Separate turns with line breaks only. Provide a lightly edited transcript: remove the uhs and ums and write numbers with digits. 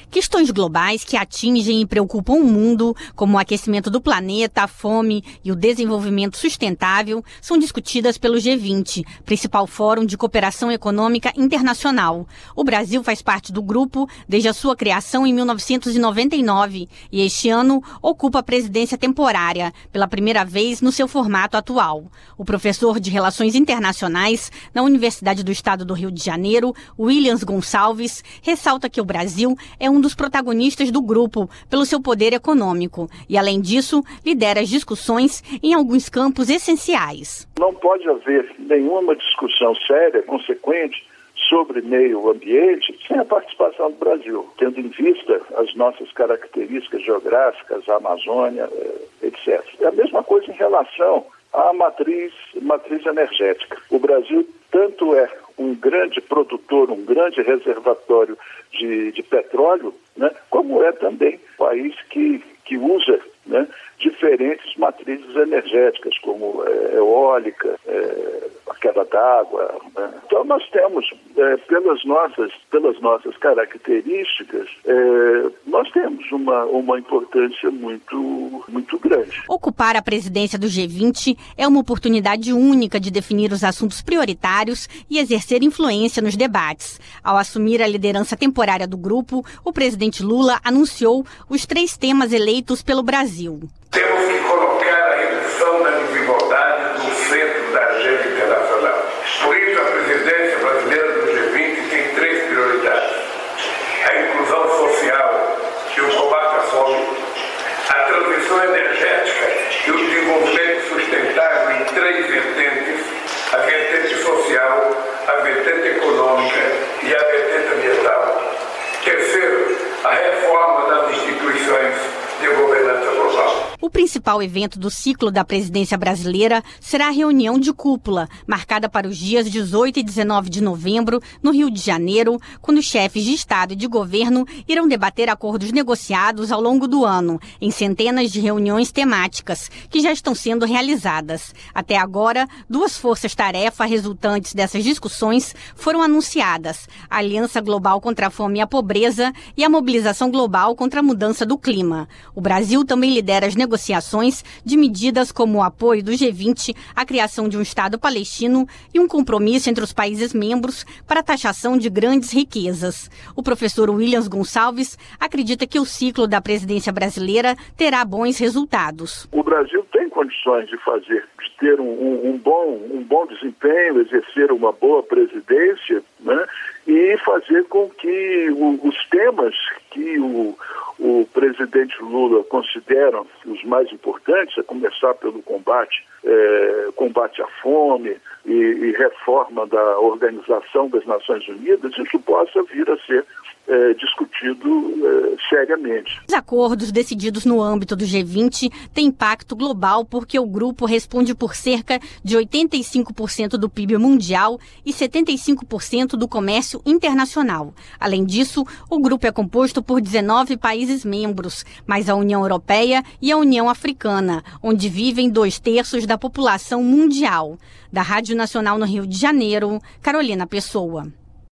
Questões globais que atingem e preocupam o mundo, como o aquecimento do planeta, a fome e o desenvolvimento sustentável, são discutidas pelo G20, principal fórum de cooperação econômica internacional. O Brasil faz parte do grupo desde a sua criação em 1999 e este ano ocupa a presidência temporária, pela primeira vez no seu formato atual. O professor de Relações Internacionais na Universidade do Estado do Rio de Janeiro, Willians Gonçalves, ressalta que o Brasil é um dos protagonistas do grupo pelo seu poder econômico e, além disso, lidera as discussões em alguns campos essenciais.
Não pode haver nenhuma discussão séria, consequente, sobre meio ambiente sem a participação do Brasil, tendo em vista as nossas características geográficas, a Amazônia, etc. É a mesma coisa em relação à matriz energética. O Brasil tanto é um grande produtor, um grande reservatório de petróleo, né, como é também um país que usa, né, diferentes matrizes energéticas, como eólica, a queda d'água. Né? Então nós temos, pelas nossas características, nós temos uma importância muito grande.
Ocupar a presidência do G20 é uma oportunidade única de definir os assuntos prioritários e exercer influência nos debates. Ao assumir a liderança temporária do grupo, o presidente Lula anunciou os 3 temas eleitos pelo Brasil.
Temos que colocar a redução da desigualdade no centro da agenda internacional. Por isso, a presidência brasileira do G20 tem 3 prioridades: a inclusão social e o combate à fome, a transição energética e o desenvolvimento sustentável em 3 vertentes: a vertente social, a vertente econômica e a vertente ambiental. Terceiro, a reforma das instituições de governança global.
O principal evento do ciclo da presidência brasileira será a reunião de cúpula, marcada para os dias 18 e 19 de novembro, no Rio de Janeiro, quando os chefes de Estado e de governo irão debater acordos negociados ao longo do ano, em centenas de reuniões temáticas, que já estão sendo realizadas. Até agora, 2 forças-tarefa resultantes dessas discussões foram anunciadas: a Aliança Global contra a Fome e a Pobreza e a Mobilização Global contra a Mudança do Clima. O Brasil também lidera as negociações de medidas como o apoio do G20 à criação de um Estado palestino e um compromisso entre os países membros para a taxação de grandes riquezas. O professor Willians Gonçalves acredita que o ciclo da presidência brasileira terá bons resultados.
O Brasil tem condições de ter um bom desempenho, exercer uma boa presidência, né, e fazer com que os temas que o presidente Lula considera os mais importantes, a começar pelo combate à fome e reforma da Organização das Nações Unidas, isso possa vir a ser discutido seriamente.
Os acordos decididos no âmbito do G20 têm impacto global porque o grupo responde por cerca de 85% do PIB mundial e 75% do comércio internacional. Além disso, o grupo é composto por 19 países membros, mais a União Europeia e a União Africana, onde vivem 2/3 da população mundial. Da Rádio Nacional no Rio de Janeiro, Carolina Pessoa.